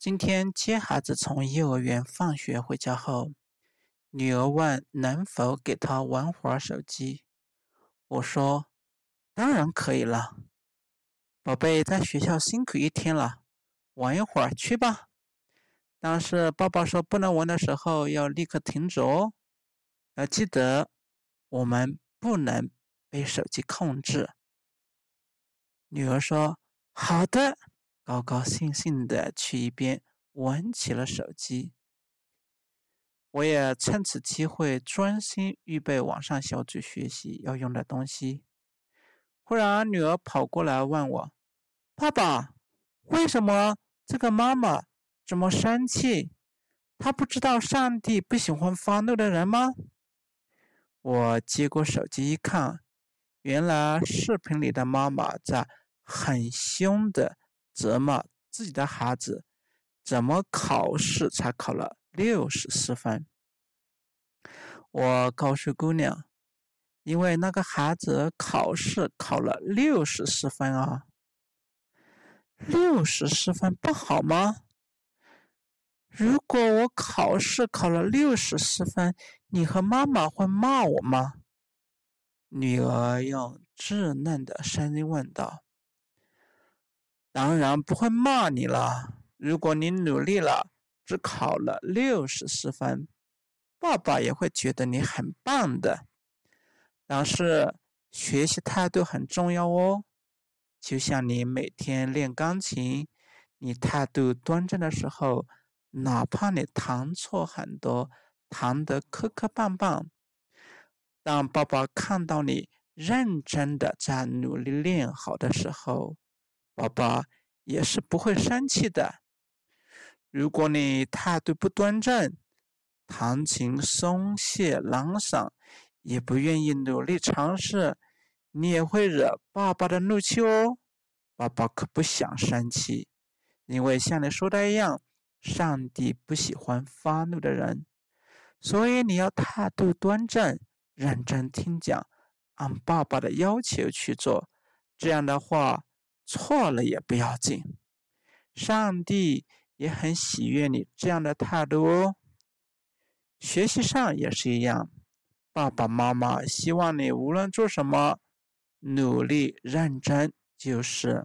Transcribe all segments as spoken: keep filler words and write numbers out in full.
今天接孩子从幼儿园放学回家后，女儿问能否给她玩会儿手机。我说当然可以了，宝贝在学校辛苦一天了，玩一会儿去吧。但是爸爸说不能玩的时候要立刻停止哦，要记得我们不能被手机控制。女儿说好的，高高兴兴地去一边玩起了手机。我也趁此机会专心预备网上小组学习要用的东西。忽然女儿跑过来问我，爸爸，为什么这个妈妈这么生气？她不知道上帝不喜欢发怒的人吗？我接过手机一看，原来视频里的妈妈在很凶地责骂自己的孩子，怎么考试才考了六十四分。我告诉姑娘，因为那个孩子考试考了六十四分啊。六十四分不好吗？如果我考试考了六十四分，你和妈妈会骂我吗？女儿用稚嫩的声音问道。当然不会骂你了，如果你努力了，只考了六十四分，爸爸也会觉得你很棒的。但是学习态度很重要哦，就像你每天练钢琴，你态度端正的时候，哪怕你弹错很多，弹得磕磕绊绊，当爸爸看到你认真的在努力练好的时候，爸爸也是不会生气的。如果你态度不端正，弹琴松懈懒散，也不愿意努力尝试，你也会惹爸爸的怒气哦。爸爸可不想生气，因为像你说的一样，上帝不喜欢发怒的人，所以你要态度端正，认真听讲，按爸爸的要求去做。这样的话，错了也不要紧，上帝也很喜悦你这样的态度哦。学习上也是一样，爸爸妈妈希望你无论做什么，努力认真就是，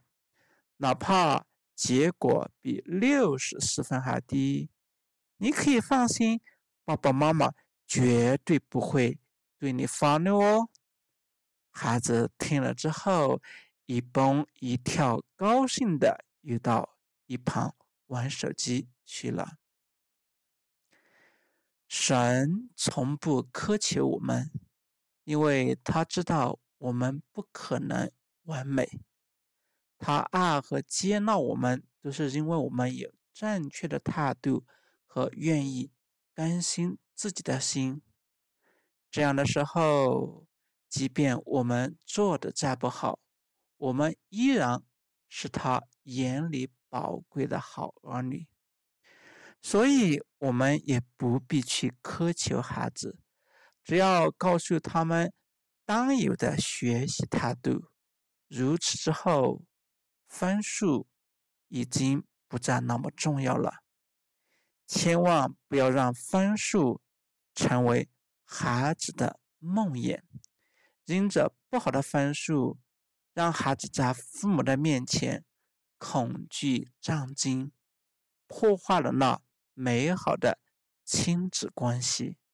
哪怕结果比六十四分还低，你可以放心，爸爸妈妈绝对不会对你发怒哦。孩子听了之后，一蹦一跳，高兴的又到一旁玩手机去了。神从不苛求我们，因为他知道我们不可能完美。他爱和接纳我们，都是因为我们有正确的态度和愿意更新自己的心。这样的时候，即便我们做的再不好，我们依然是他眼里宝贵的好儿女。所以我们也不必去苛求孩子，只要告诉他们当有的学习态度。如此之后，分数已经不再那么重要了。千万不要让分数成为孩子的梦魇，因着不好的分数，让孩子在父母的面前恐惧战惊，破坏了那美好的亲子关系。